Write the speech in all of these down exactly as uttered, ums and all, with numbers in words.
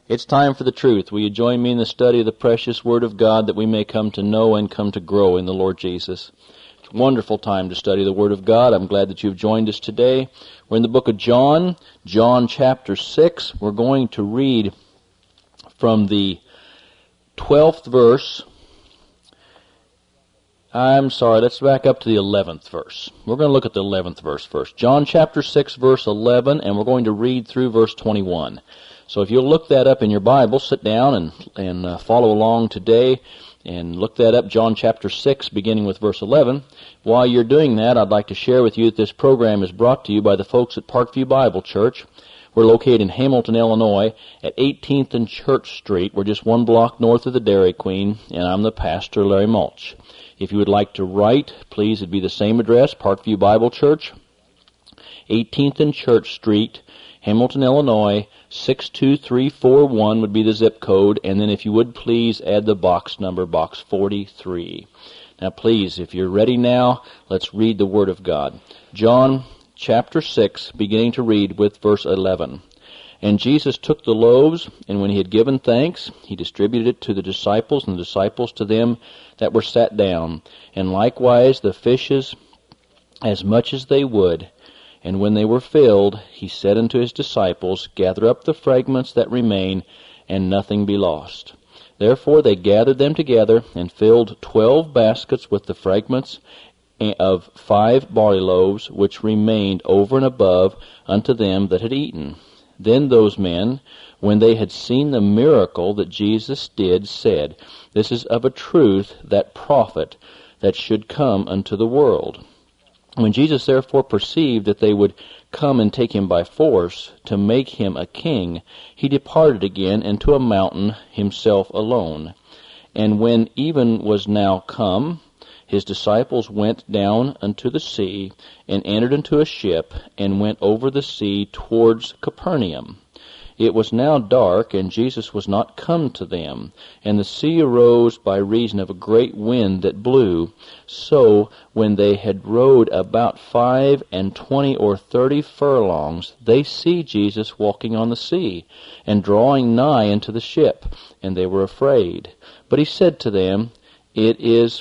It's time for the truth. Will you join me in the study of the precious Word of God that we may come to know and come to grow in the Lord Jesus? It's a wonderful time to study the Word of God. I'm glad that you've joined us today. We're in the book of John, John chapter six. We're going to read from the twelfth verse. I'm sorry, let's back up to the eleventh verse. We're going to look at the eleventh verse first. John chapter six, verse eleven, and we're going to read through verse twenty-one. So if you'll look that up in your Bible, sit down and, and uh, follow along today and look that up, John chapter six, beginning with verse eleven. While you're doing that, I'd like to share with you that this program is brought to you by the folks at Parkview Bible Church. We're located in Hamilton, Illinois, at eighteenth and Church Street. We're just one block north of the Dairy Queen, and I'm the pastor, Larry Mulch. If you would like to write, please, it'd be the same address, Parkview Bible Church, eighteenth and Church Street, Hamilton, Illinois, six two three four one would be the zip code, and then if you would please add the box number, box forty-three. Now please, if you're ready now, let's read the Word of God. John chapter six, beginning to read with verse eleven. And Jesus took the loaves, and when he had given thanks, he distributed it to the disciples, and the disciples to them that were sat down, and likewise the fishes as much as they would. And when they were filled, he said unto his disciples, Gather up the fragments that remain, and nothing be lost. Therefore they gathered them together, and filled twelve baskets with the fragments of five barley loaves, which remained over and above unto them that had eaten. Then those men, when they had seen the miracle that Jesus did, said, This is of a truth that prophet that should come unto the world. When Jesus therefore perceived that they would come and take him by force to make him a king, he departed again into a mountain himself alone. And when even was now come, his disciples went down unto the sea, and entered into a ship, and went over the sea towards Capernaum. It was now dark, and Jesus was not come to them, and the sea arose by reason of a great wind that blew. So, when they had rowed about five and twenty or thirty furlongs, they see Jesus walking on the sea, and drawing nigh unto the ship, and they were afraid. But he said to them, It is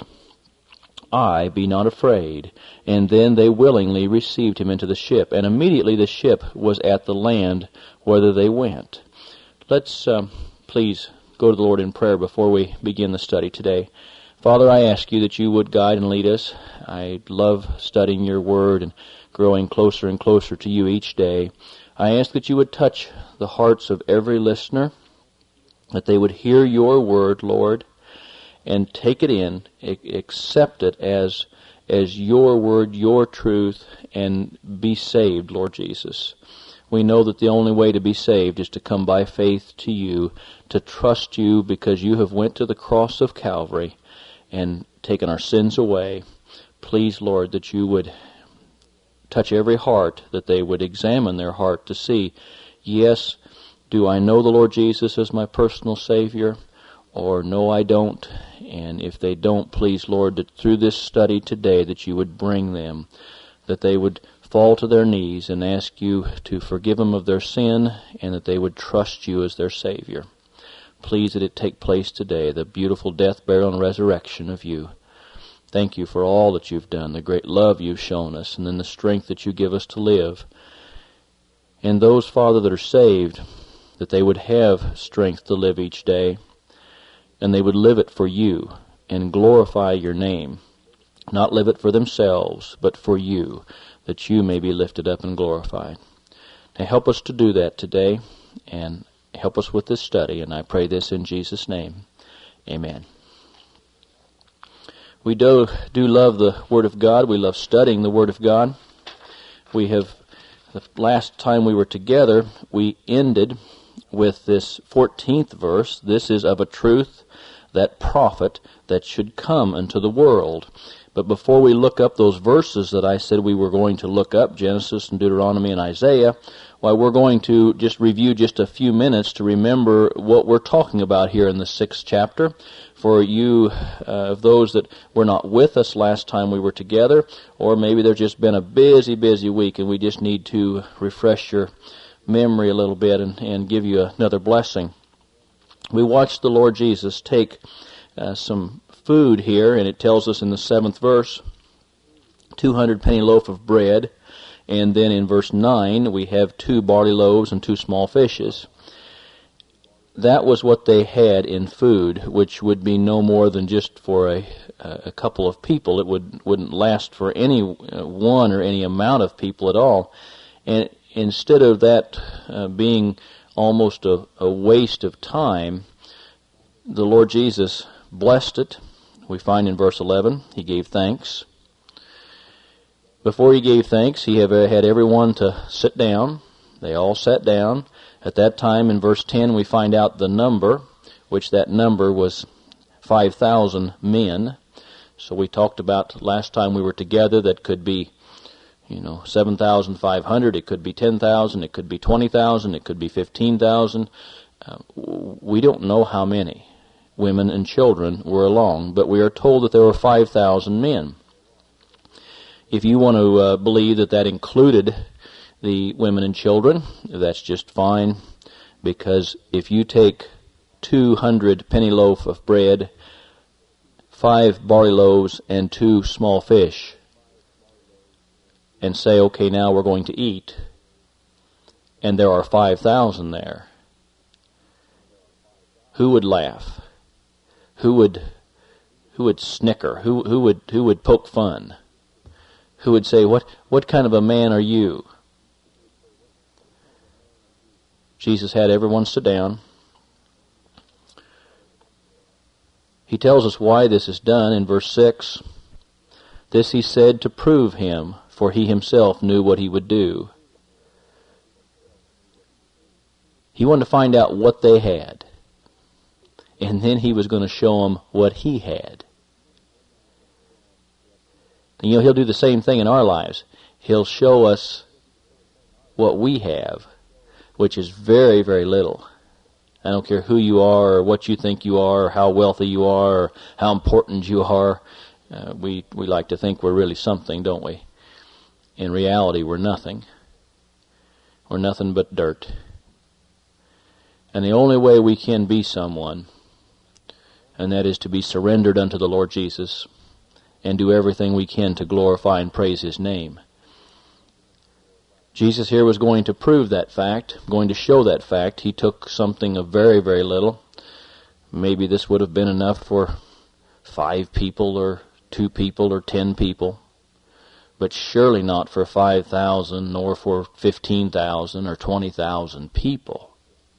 I, be not afraid. And then they willingly received him into the ship, and immediately the ship was at the land whither they went. Let's um, please go to the Lord in prayer before we begin the study today. Father, I ask you that you would guide and lead us. I love studying your word and growing closer and closer to you each day. I ask that you would touch the hearts of every listener, that they would hear your word, Lord, and take it in, accept it as as your word, your truth, and be saved, Lord Jesus. We know that the only way to be saved is to come by faith to you, to trust you because you have went to the cross of Calvary and taken our sins away. Please, Lord, that you would touch every heart, that they would examine their heart to see, yes, do I know the Lord Jesus as my personal Savior? Or no, I don't. And if they don't, please, Lord, that through this study today that you would bring them, that they would fall to their knees and ask you to forgive them of their sin, and that they would trust you as their Savior. Please that it take place today, the beautiful death, burial, and resurrection of you. Thank you for all that you've done, the great love you've shown us, and then the strength that you give us to live. And those, Father, that are saved, that they would have strength to live each day, and they would live it for you and glorify your name. Not live it for themselves, but for you, that you may be lifted up and glorified. Now help us to do that today, and help us with this study, and I pray this in Jesus' name. Amen. We do, do love the Word of God. We love studying the Word of God. We have, the last time we were together, we ended with this fourteenth verse. This is of a truth that prophet that should come into the world. But before we look up those verses that I said we were going to look up, Genesis and Deuteronomy and Isaiah, why we're going to just review just a few minutes to remember what we're talking about here in the sixth chapter. For you, uh, of those that were not with us last time we were together, or maybe there's just been a busy, busy week and we just need to refresh your memory a little bit and, and give you another blessing. we watched the Lord Jesus take uh, some food here, and it tells us in the seventh verse, two hundred penny loaf of bread, and then in verse nine we have two barley loaves and two small fishes. That was what they had in food, which would be no more than just for a, a couple of people. It would, wouldn't last for any uh, one or any amount of people at all. And instead of that uh, being almost a, a waste of time, the Lord Jesus blessed it. We find in verse eleven, He gave thanks. Before He gave thanks, He had everyone to sit down. They all sat down. At that time, in verse ten, we find out the number, which that number was five thousand men. So we talked about last time we were together that could be, you know, seven thousand five hundred, it could be ten thousand, it could be twenty thousand, it could be fifteen thousand. Uh, we don't know how many women and children were along, but we are told that there were five thousand men. If you want to uh, believe that that included the women and children, that's just fine, because if you take two hundred penny loaf of bread, five barley loaves, and two small fish, and say, okay, now we're going to eat, and there are five thousand there, who would laugh? Who would who would snicker? Who who would who would poke fun? Who would say, what what kind of a man are you? Jesus had everyone sit down. He tells us why this is done in verse six. This He said to prove Him, for He Himself knew what He would do. He wanted to find out what they had, and then He was going to show them what He had. And you know, He'll do the same thing in our lives. He'll show us what we have, which is very, very little. I don't care who you are or what you think you are or how wealthy you are or how important you are. Uh, we, we like to think we're really something, don't we? In reality, we're nothing. We're nothing but dirt. And the only way we can be someone, and that is to be surrendered unto the Lord Jesus and do everything we can to glorify and praise His name. Jesus here was going to prove that fact, going to show that fact. He took something of very, very little. Maybe this would have been enough for five people or two people or ten people, but surely not for five thousand nor for fifteen thousand or twenty thousand people.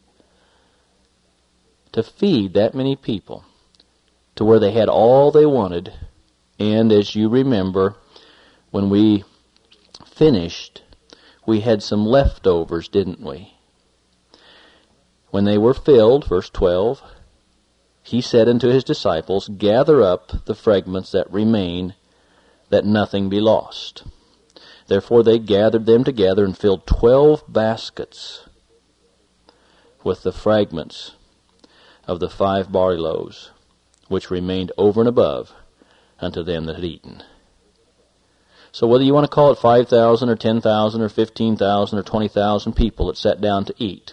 To feed that many people to where they had all they wanted, and as you remember, when we finished, we had some leftovers, didn't we? When they were filled, verse twelve, He said unto His disciples, gather up the fragments that remain, that nothing be lost. Therefore they gathered them together and filled twelve baskets with the fragments of the five barley loaves, which remained over and above unto them that had eaten. So whether you want to call it five thousand or ten thousand or fifteen thousand or twenty thousand people that sat down to eat,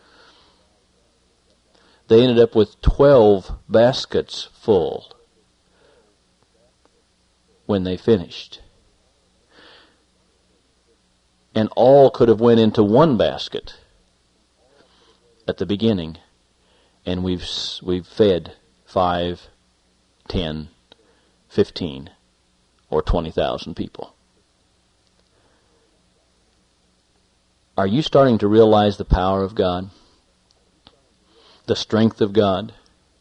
they ended up with twelve baskets full when they finished. And all could have went into one basket at the beginning, and we've we've fed five, ten, fifteen, or twenty thousand people. Are you starting to realize the power of God? The strength of God?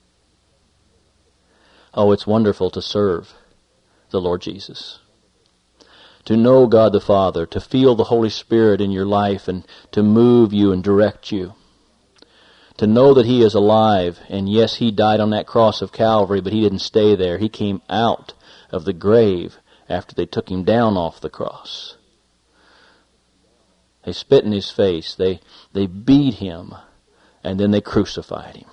Oh, it's wonderful to serve the Lord Jesus. To know God the Father, to feel the Holy Spirit in your life and to move you and direct you. To know that He is alive, and yes, He died on that cross of Calvary, but He didn't stay there. He came out of the grave after they took Him down off the cross. They spit in His face, they, they beat Him, and then they crucified Him.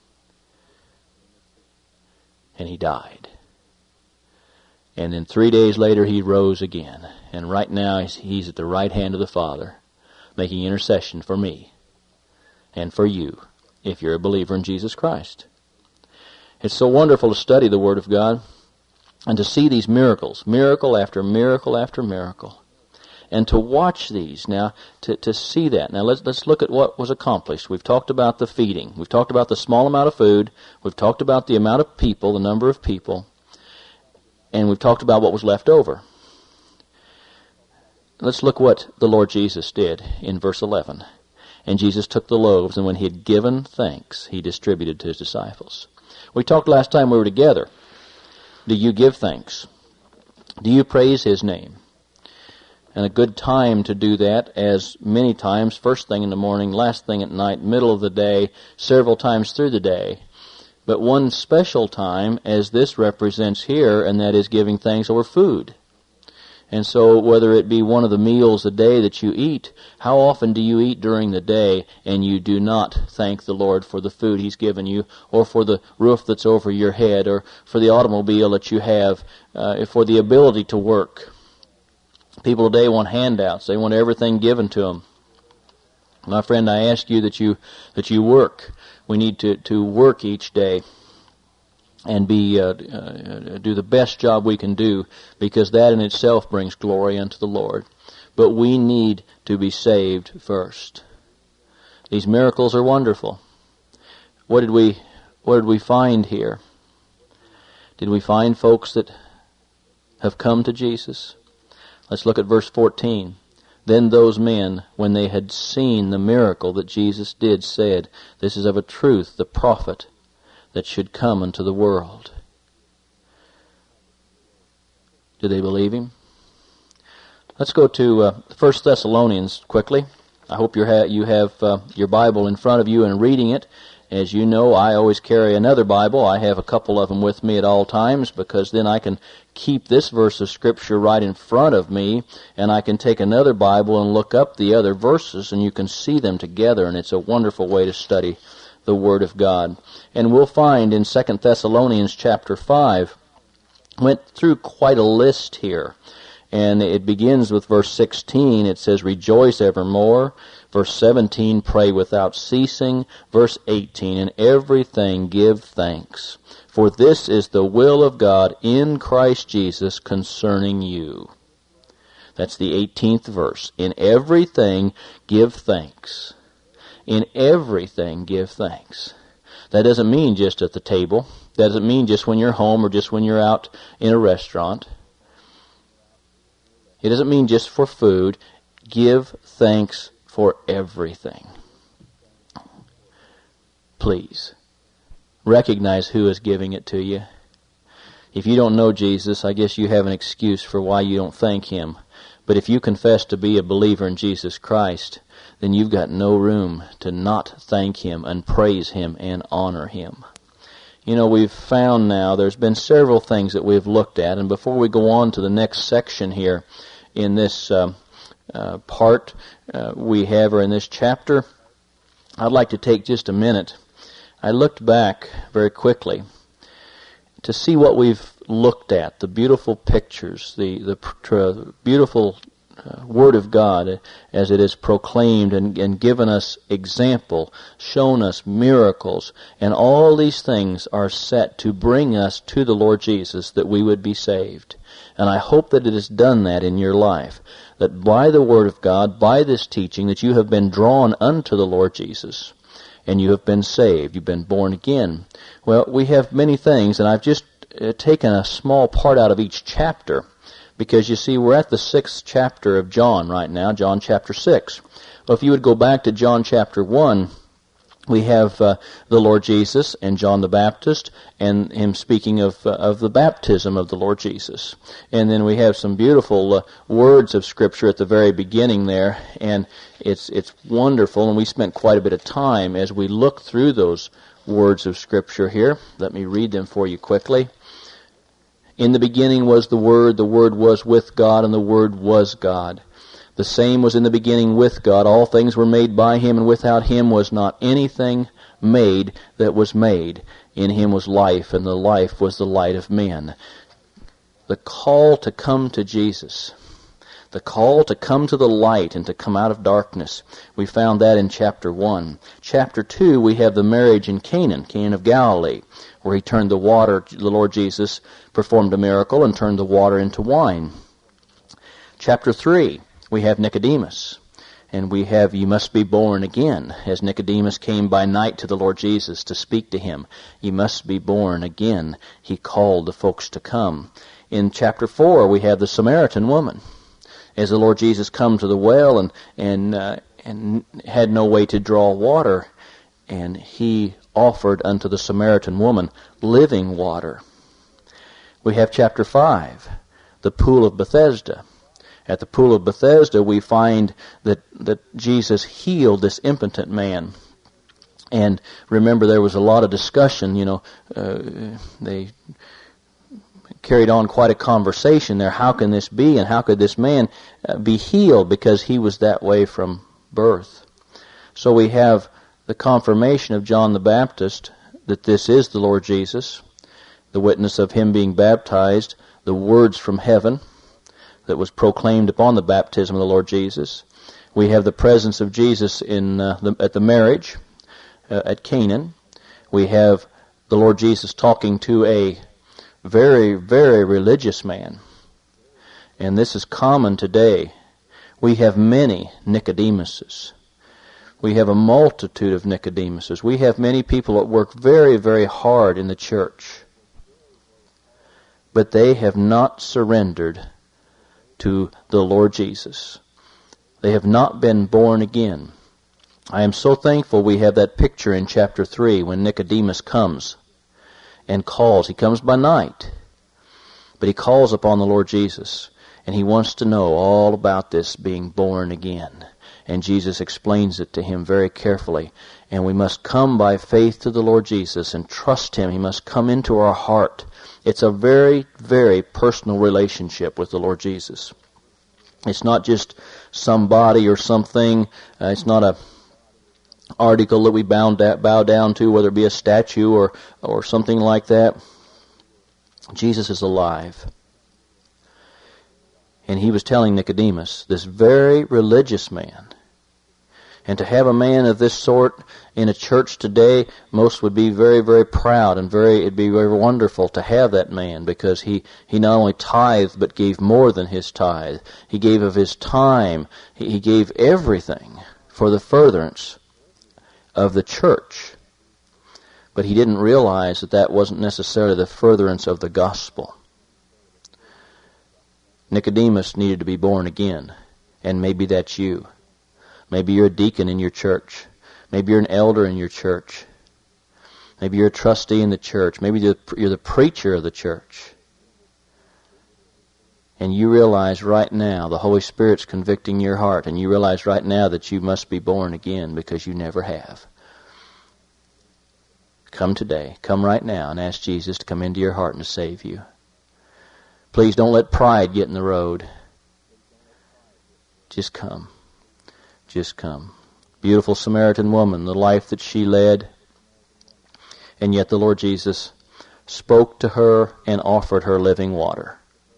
And He died. And then three days later He rose again. And right now He's, he's at the right hand of the Father, making intercession for me and for you if you're a believer in Jesus Christ. It's so wonderful to study the Word of God and to see these miracles, miracle after miracle after miracle. And to watch these now, to, to see that. Now let's let's look at what was accomplished. We've talked about the feeding. We've talked about the small amount of food. We've talked about the amount of people, the number of people. And we've talked about what was left over. Let's look what the Lord Jesus did in verse eleven. And Jesus took the loaves, and when he had given thanks, he distributed to his disciples. We talked last time we were together. Do you give thanks? Do you praise his name? And a good time to do that, as many times, first thing in the morning, last thing at night, middle of the day, several times through the day. But one special time, as this represents here, and that is giving thanks over food. And so whether it be one of the meals a day that you eat, how often do you eat during the day and you do not thank the Lord for the food he's given you, or for the roof that's over your head, or for the automobile that you have, uh, for the ability to work? People today want handouts. They want everything given to them. My friend, I ask you that you that you work. We need to, to work each day and be uh, uh, do the best job we can do, because that in itself brings glory unto the Lord. But we need to be saved first. These miracles are wonderful. What did we what did we find here? Did we find folks that have come to Jesus? Let's look at verse fourteen. Then those men, when they had seen the miracle that Jesus did, said, "This is of a truth the prophet that should come into the world." Did they believe him? Let's go to uh, First Thessalonians quickly. I hope you ha- you have uh, your Bible in front of you and reading it. As you know, I always carry another Bible. I have a couple of them with me at all times, because then I can keep this verse of Scripture right in front of me, and I can take another Bible and look up the other verses, and you can see them together, and it's a wonderful way to study the Word of God. And we'll find in Second Thessalonians chapter five, went through quite a list here. And it begins with verse sixteen. It says, "Rejoice evermore." Verse seventeen, "Pray without ceasing." Verse eighteen, "In everything give thanks, for this is the will of God in Christ Jesus concerning you." That's the eighteenth verse. In everything give thanks. In everything give thanks. That doesn't mean just at the table. That doesn't mean just when you're home or just when you're out in a restaurant. It doesn't mean just for food. Give thanks for everything. Please, recognize who is giving it to you. If you don't know Jesus, I guess you have an excuse for why you don't thank him. But if you confess to be a believer in Jesus Christ, then you've got no room to not thank him and praise him and honor him. You know, we've found now, there's been several things that we've looked at, and before we go on to the next section here in this uh, uh, part uh, we have, or in this chapter, I'd like to take just a minute. I looked back very quickly to see what we've looked at, the beautiful pictures, the, the tr- beautiful uh, Word of God as it is proclaimed and, and given us example, shown us miracles, and all these things are set to bring us to the Lord Jesus that we would be saved. And I hope that it has done that in your life, that by the Word of God, by this teaching, that you have been drawn unto the Lord Jesus, and you have been saved, you've been born again. Well, we have many things, and I've just uh, taken a small part out of each chapter, because you see, we're at the sixth chapter of John right now, John chapter six. Well, if you would go back to John chapter one, we have uh, the Lord Jesus and John the Baptist, and him speaking of uh, of the baptism of the Lord Jesus. And then we have some beautiful uh, words of Scripture at the very beginning there, and it's it's wonderful, and we spent quite a bit of time as we look through those words of Scripture here. Let me read them for you quickly. "In the beginning was the Word, the Word was with God, and the Word was God. The same was in the beginning with God. All things were made by him, and without him was not anything made that was made. In him was life, and the life was the light of men." The call to come to Jesus, The call to come to the light and to come out of darkness. We found that in chapter one. Chapter two, we have the marriage in Canaan, Canaan of Galilee, where he turned the water, the Lord Jesus performed a miracle and turned the water into wine. Chapter three, we have Nicodemus. And we have, you must be born again, as Nicodemus came by night to the Lord Jesus to speak to him. You must be born again. He called the folks to come. In chapter four, we have the Samaritan woman. As the Lord Jesus come to the well and and uh, and had no way to draw water, and he offered unto the Samaritan woman living water. We have chapter five, the pool of Bethesda. At the pool of Bethesda, we find that, that Jesus healed this impotent man. And remember, there was a lot of discussion, you know, uh, they carried on quite a conversation there. How can this be, and how could this man uh, be healed, because he was that way from birth? So we have the confirmation of John the Baptist that this is the Lord Jesus, the witness of him being baptized, the words from heaven that was proclaimed upon the baptism of the Lord Jesus. We have the presence of Jesus in uh, the, at the marriage uh, at Canaan. We have the Lord Jesus talking to a very, very religious man. And this is common today. We have many Nicodemuses. We have a multitude of Nicodemuses. We have many people that work very, very hard in the church. But they have not surrendered to the Lord Jesus. They have not been born again. I am so thankful we have that picture in chapter three when Nicodemus comes and calls. He comes by night, but he calls upon the Lord Jesus, and he wants to know all about this being born again. And Jesus explains it to him very carefully. And we must come by faith to the Lord Jesus and trust him. He must come into our heart. It's a very, very personal relationship with the Lord Jesus. It's not just somebody or something. Uh, it's not a article that we bow, bow down to, whether it be a statue or, or something like that. Jesus is alive. And he was telling Nicodemus, this very religious man. And to have a man of this sort in a church today, most would be very, very proud, and very it'd be very wonderful to have that man, because he, he not only tithed but gave more than his tithe. He gave of his time. He, he gave everything for the furtherance of the church. But he didn't realize that that wasn't necessarily the furtherance of the gospel. Nicodemus needed to be born again, and maybe that's you. Maybe you're a deacon in your church. Maybe you're an elder in your church. Maybe you're a trustee in the church. Maybe you're the preacher of the church. And you realize right now the Holy Spirit's convicting your heart, and you realize right now that you must be born again because you never have. Come today. Come right now and ask Jesus to come into your heart and to save you. Please don't let pride get in the road. Just come. Just come. Beautiful Samaritan woman, the life that she led. And yet the Lord Jesus spoke to her and offered her living water.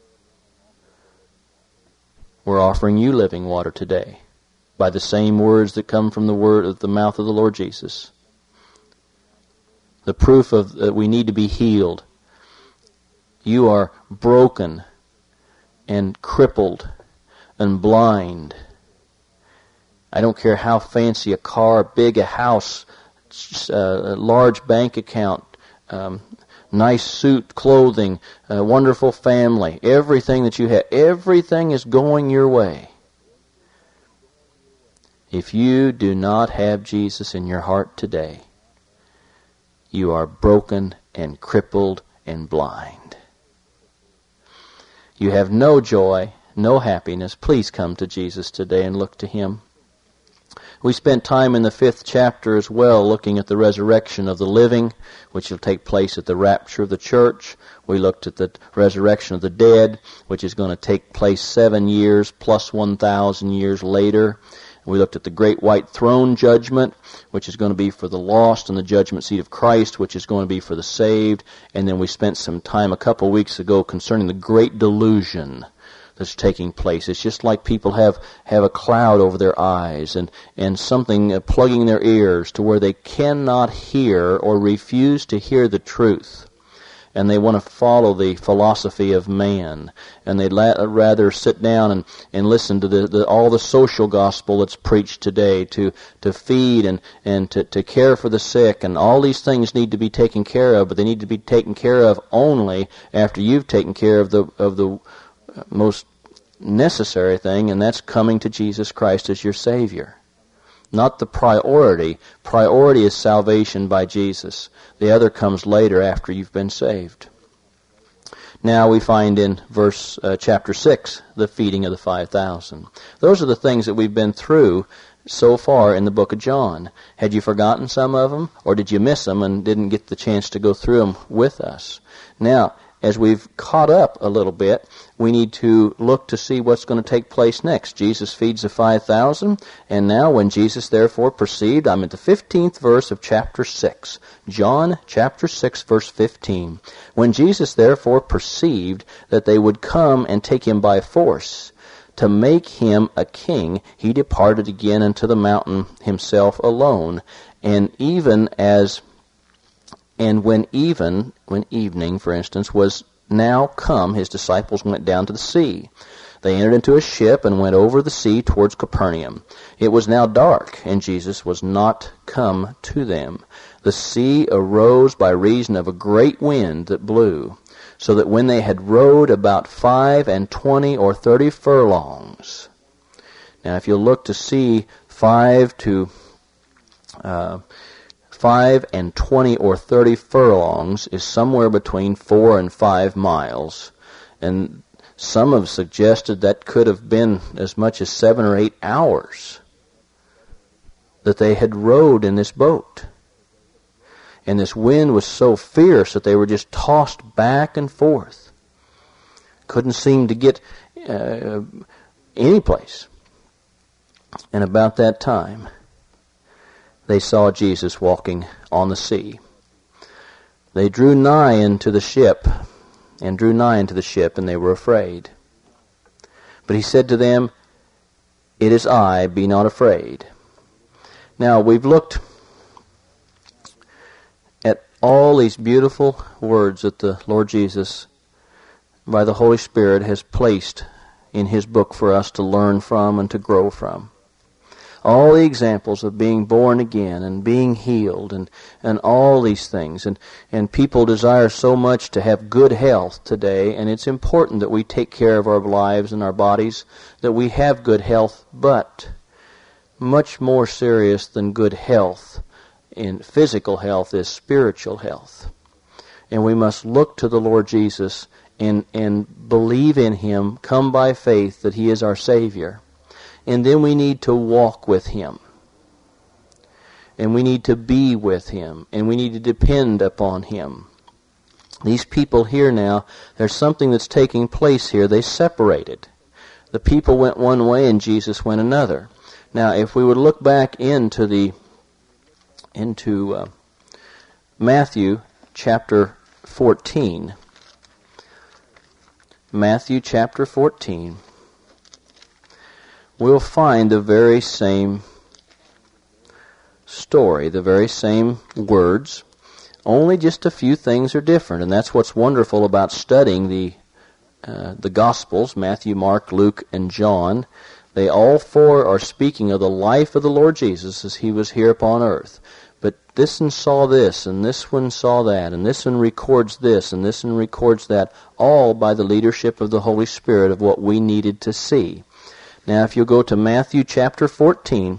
We're offering you living water today by the same words that come from the word of the mouth of the Lord Jesus. The proof of that we need to be healed. You are broken and crippled and blind. I don't care how fancy a car, big a house, uh, a large bank account, um, nice suit, clothing, a wonderful family, everything that you have, everything is going your way. If you do not have Jesus in your heart today, you are broken and crippled and blind. You have no joy, no happiness. Please come to Jesus today and look to Him. We spent time in the fifth chapter as well looking at the resurrection of the living, which will take place at the rapture of the church. We looked at the resurrection of the dead, which is going to take place seven years plus one thousand years later. We looked at the great white throne judgment, which is going to be for the lost, and the judgment seat of Christ, which is going to be for the saved. And then we spent some time a couple weeks ago concerning the great delusion, that's taking place. It's just like people have, have a cloud over their eyes and, and something uh, plugging their ears to where they cannot hear or refuse to hear the truth. And they want to follow the philosophy of man, and they'd la- rather sit down and, and listen to the, the all the social gospel that's preached today, to, to feed and, and to, to care for the sick, and all these things need to be taken care of, but they need to be taken care of only after you've taken care of the of the most necessary thing, and that's coming to Jesus Christ as your Savior. Not the priority. Priority is salvation by Jesus. The other comes later after you've been saved. Now we find in verse uh, chapter six, the feeding of the five thousand. Those are the things that we've been through so far in the book of John. Had you forgotten some of them, or did you miss them and didn't get the chance to go through them with us? Now, as we've caught up a little bit, we need to look to see what's going to take place next. Jesus feeds the five thousand, and now when Jesus therefore perceived, I'm at the fifteenth verse of chapter six. John chapter six, verse fifteen. When Jesus therefore perceived that they would come and take him by force to make him a king, he departed again into the mountain himself alone, and even as And when even, when evening, for instance, was now come, his disciples went down to the sea. They entered into a ship and went over the sea towards Capernaum. It was now dark, and Jesus was not come to them. The sea arose by reason of a great wind that blew, so that when they had rowed about five and twenty or thirty furlongs. Now, if you look to see five to... Uh, Five and twenty or thirty furlongs is somewhere between four and five miles. And some have suggested that could have been as much as seven or eight hours that they had rowed in this boat. And this wind was so fierce that they were just tossed back and forth. Couldn't seem to get uh, any place. And about that time, they saw Jesus walking on the sea. They drew nigh into the ship, and drew nigh into the ship, and they were afraid. But he said to them, "It is I, be not afraid." Now, we've looked at all these beautiful words that the Lord Jesus, by the Holy Spirit, has placed in his book for us to learn from and to grow from. All the examples of being born again and being healed and, and all these things. And, and people desire so much to have good health today, and it's important that we take care of our lives and our bodies, that we have good health, but much more serious than good health in physical health is spiritual health. And we must look to the Lord Jesus and, and believe in him, come by faith that he is our Savior. And then we need to walk with him. And we need to be with him. And we need to depend upon him. These people here now, there's something that's taking place here. They separated. The people went one way and Jesus went another. Now, if we would look back into the into uh, Matthew chapter fourteen. Matthew chapter fourteen. We'll find the very same story, the very same words, only just a few things are different, and that's what's wonderful about studying the uh, the Gospels, Matthew, Mark, Luke, and John. They all four are speaking of the life of the Lord Jesus as he was here upon earth. But this one saw this, and this one saw that, and this one records this, and this one records that, all by the leadership of the Holy Spirit of what we needed to see. Now, if you go to Matthew chapter fourteen,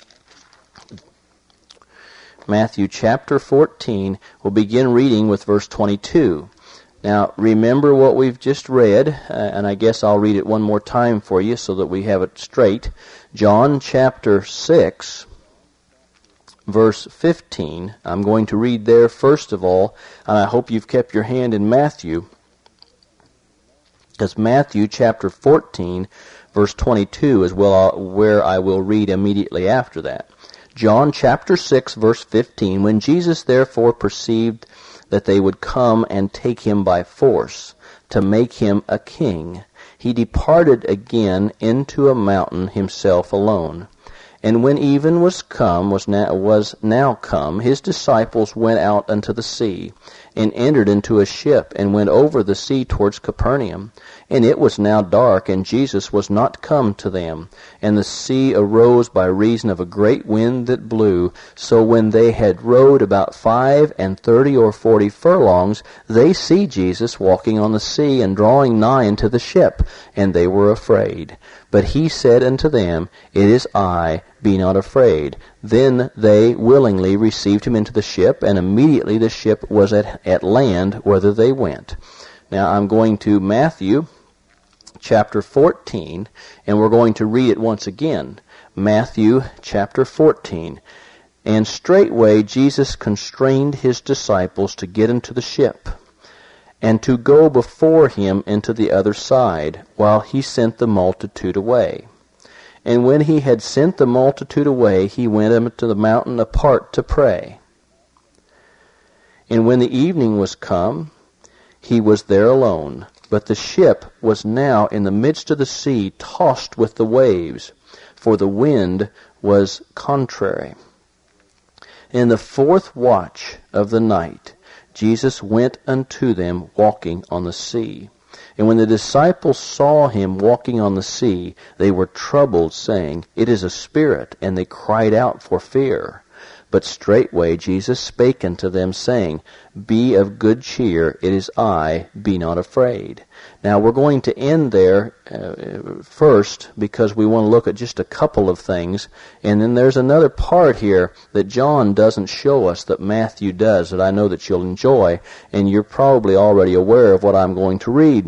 Matthew chapter fourteen, we'll begin reading with verse twenty-two. Now, remember what we've just read, uh, and I guess I'll read it one more time for you so that we have it straight. John chapter six, verse fifteen. I'm going to read there first of all, and I hope you've kept your hand in Matthew, because Matthew chapter fourteen, verse twenty-two is where I will read immediately after that. John chapter six, verse fifteen. When Jesus therefore perceived that they would come and take him by force to make him a king, he departed again into a mountain himself alone. And when even was come, was now, was now come, his disciples went out unto the sea, and entered into a ship, and went over the sea towards Capernaum. And it was now dark, and Jesus was not come to them. And the sea arose by reason of a great wind that blew. So when they had rowed about five and thirty or forty furlongs, they see Jesus walking on the sea, and drawing nigh unto the ship, and they were afraid. But he said unto them, It is I, be not afraid. Then they willingly received him into the ship, and immediately the ship was at, at land whither they went. Now I'm going to Matthew chapter fourteen, and we're going to read it once again. Matthew chapter fourteen. And straightway Jesus constrained his disciples to get into the ship, and to go before him into the other side, while he sent the multitude away. And when he had sent the multitude away, he went unto the mountain apart to pray. And when the evening was come, he was there alone. But the ship was now in the midst of the sea, tossed with the waves, for the wind was contrary. In the fourth watch of the night, Jesus went unto them walking on the sea. And when the disciples saw him walking on the sea, they were troubled, saying, It is a spirit, and they cried out for fear. But straightway Jesus spake unto them, saying, Be of good cheer, it is I, be not afraid. Now we're going to end there uh, first, because we want to look at just a couple of things. And then there's another part here that John doesn't show us that Matthew does, that I know that you'll enjoy, and you're probably already aware of what I'm going to read.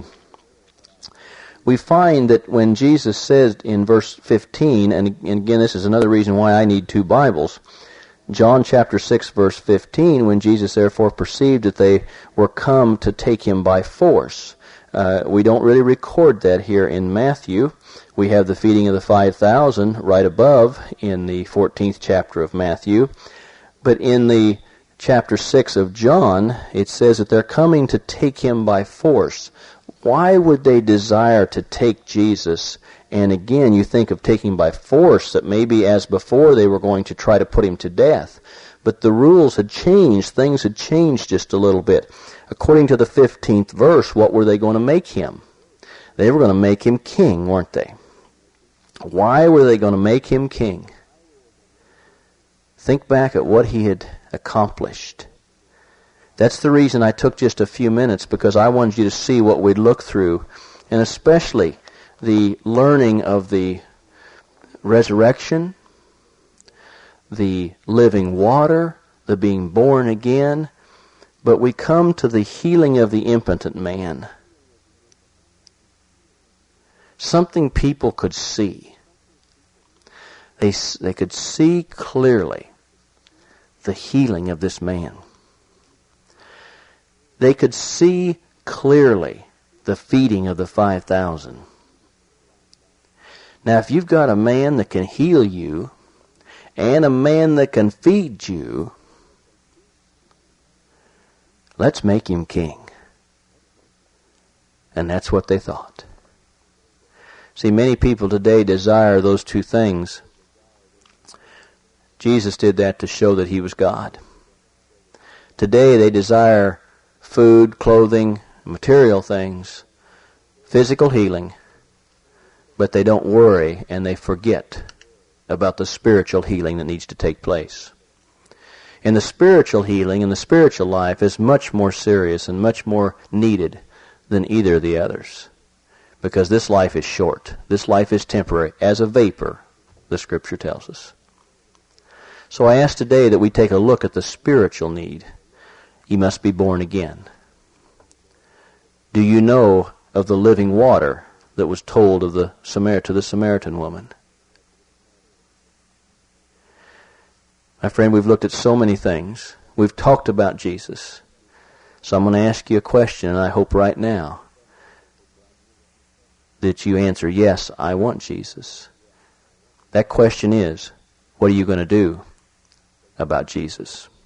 We find that when Jesus says in verse fifteen, and again this is another reason why I need two Bibles, John chapter six verse fifteen, when Jesus therefore perceived that they were come to take him by force. Uh, we don't really record that here in Matthew. We have the feeding of the five thousand right above in the fourteenth chapter of Matthew. But in the chapter six of John, it says that they're coming to take him by force. Why would they desire to take Jesus? And again, you think of taking by force, that maybe as before they were going to try to put him to death. But the rules had changed. Things had changed just a little bit. According to the fifteenth verse, what were they going to make him? They were going to make him king, weren't they? Why were they going to make him king? Think back at what he had accomplished. That's the reason I took just a few minutes, because I wanted you to see what we'd look through, and especially the learning of the resurrection, the living water, the being born again. But we come to the healing of the impotent man. Something people could see. They, they could see clearly the healing of this man. They could see clearly the feeding of the five thousand. Now, if you've got a man that can heal you and a man that can feed you, let's make him king. And that's what they thought. See, many people today desire those two things. Jesus did that to show that he was God. Today they desire food, clothing, material things, physical healing, but they don't worry and they forget about the spiritual healing that needs to take place. And the spiritual healing and the spiritual life is much more serious and much more needed than either of the others. Because this life is short. This life is temporary, as a vapor, the Scripture tells us. So I ask today that we take a look at the spiritual need. He must be born again. Do you know of the living water that was told of the Samar- to the Samaritan woman? My friend, we've looked at so many things. We've talked about Jesus. So I'm going to ask you a question, and I hope right now that you answer, yes, I want Jesus. That question is, what are you going to do about Jesus?